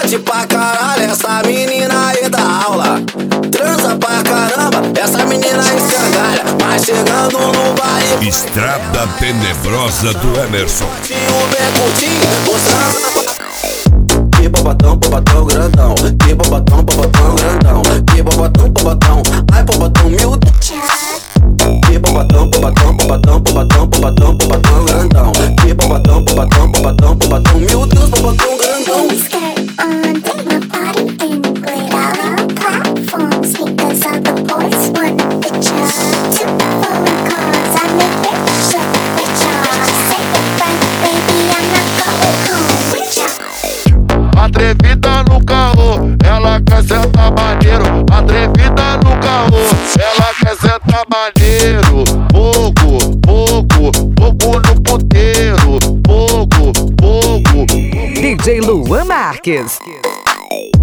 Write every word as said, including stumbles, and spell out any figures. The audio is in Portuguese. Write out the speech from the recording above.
Bate pra caralho, essa menina aí da aula. Transa pra caramba, essa menina escangalha. Vai chegando no baile. Estrada Tenebrosa do Emerson. O Becutinho, mostrando. Que bobatão, bobatão grandão. Que bobatão, bobatão grandão. Que bobatão, bobatão. Ai, bobatão, meu Deus. Que bobatão, bobatão, bobatão, bobatão, bobatão, bobatão grandão. Que bobatão, bobatão, bobatão, bobatão, meu Deus, bobatão grandão. Atrevida no carro, ela quer sentar maneiro. Atrevida no carro, ela quer sentar maneiro. Fogo, fogo, fogo no puteiro. Fogo, fogo. D J Luan Marques.